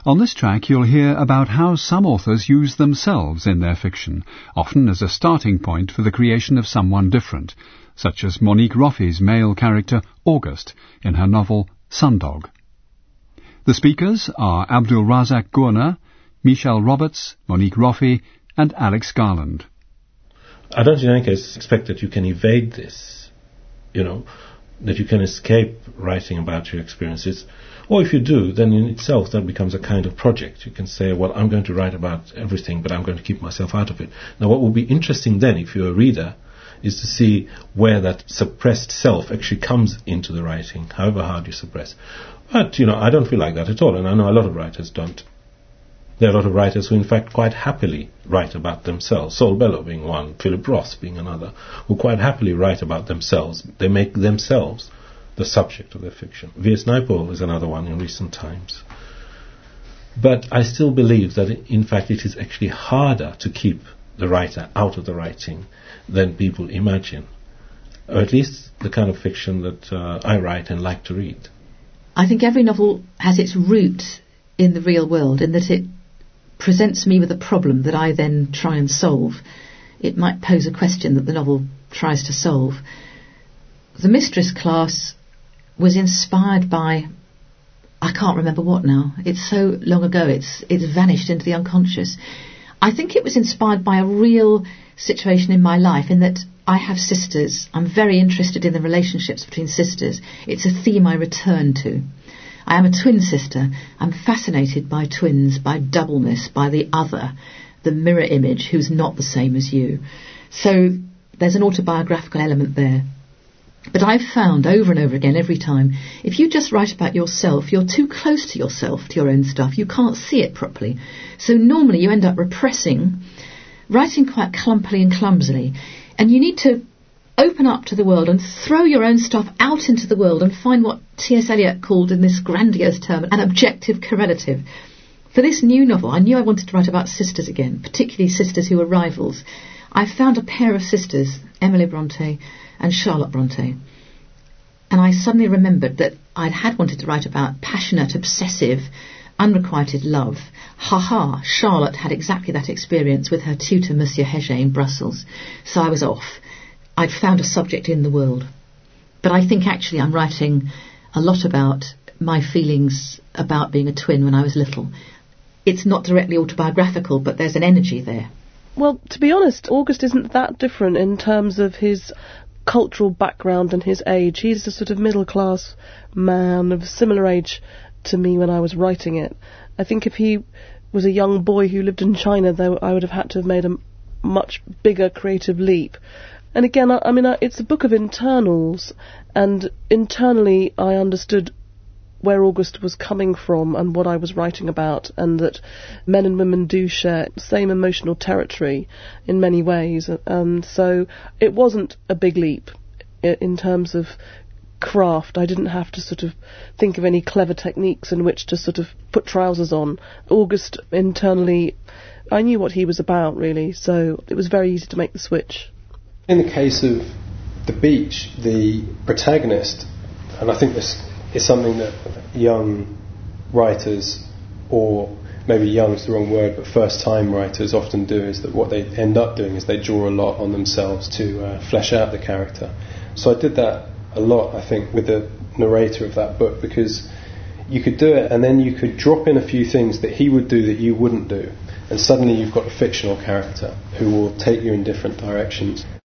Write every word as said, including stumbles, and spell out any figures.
On this track you'll hear about how some authors use themselves in their fiction, often as a starting point for the creation of someone different, such as Monique Roffey's male character August in her novel Sundog. The speakers are Abdul Razak Gurna, Michelle Roberts, Monique Roffey and Alex Garland. I don't in any case expect that you can evade this, you know, that you can escape writing about your experiences. Or if you do, then in itself that becomes a kind of project. You can say, well, I'm going to write about everything, but I'm going to keep myself out of it. Now, what will be interesting then, if you're a reader, is to see where that suppressed self actually comes into the writing, however hard you suppress. But, you know, I don't feel like that at all, and I know a lot of writers don't. There are a lot of writers who, in fact, quite happily write about themselves. Saul Bellow being one, Philip Roth being another, who quite happily write about themselves. They make themselves the subject of their fiction. V S Naipaul is another one in recent times. But I still believe that, in fact, it is actually harder to keep the writer out of the writing than people imagine. Or at least the kind of fiction that uh, I write and like to read. I think every novel has its root in the real world, in that it presents me with a problem that I then try and solve. It might pose a question that the novel tries to solve. The Mistress class was inspired by, I can't remember what now. It's so long ago, it's it's vanished into the unconscious. I think it was inspired by a real situation in my life, in that I have sisters. I'm very interested in the relationships between sisters. It's a theme I return to. I am a twin sister. I'm fascinated by twins, by doubleness, by the other, the mirror image who's not the same as you. So there's an autobiographical element there. But I've found over and over again, every time, if you just write about yourself, you're too close to yourself, to your own stuff. You can't see it properly. So normally you end up repressing, writing quite clumpily and clumsily. And you need to open up to the world and throw your own stuff out into the world and find what T S Eliot called, in this grandiose term, an objective correlative. For this new novel, I knew I wanted to write about sisters again, particularly sisters who were rivals. I found a pair of sisters, Emily Bronte and Charlotte Bronte. And I suddenly remembered that I'd had wanted to write about passionate, obsessive, unrequited love. Ha ha, Charlotte had exactly that experience with her tutor, Monsieur Heger, in Brussels. So I was off. I'd found a subject in the world. But I think actually I'm writing a lot about my feelings about being a twin when I was little. It's not directly autobiographical, but there's an energy there. Well, to be honest, August isn't that different in terms of his cultural background and his age. He's a sort of middle-class man of similar age to me when I was writing it. I think if he was a young boy who lived in China, though, I would have had to have made a much bigger creative leap. And again, I, I mean, I, it's a book of internals, and internally I understood where August was coming from and what I was writing about, and that men and women do share the same emotional territory in many ways. And so it wasn't a big leap in terms of craft. I didn't have to sort of think of any clever techniques in which to sort of put trousers on. August, internally, I knew what he was about, really, so it was very easy to make the switch. In the case of The Beach, the protagonist, and I think this is something that young writers, or maybe young is the wrong word, but first-time writers often do, is that what they end up doing is they draw a lot on themselves to uh, flesh out the character. So I did that a lot, I think, with the narrator of that book, because you could do it and then you could drop in a few things that he would do that you wouldn't do, and suddenly you've got a fictional character who will take you in different directions.